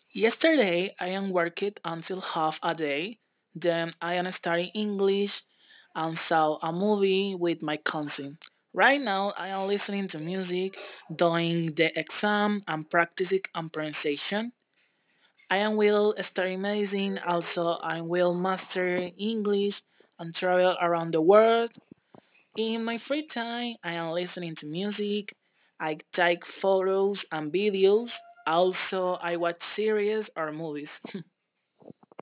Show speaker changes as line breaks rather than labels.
Yesterday, I am working until half a day. Then I am studying English and saw a movie with my cousin. Right now, I am listening to music, doing the exam, and practicing and pronunciation. I am will study medicine. Also, I will master English and travel around the world. In my free time, I am listening to music. I take photos and videos. Also, I watch series or movies.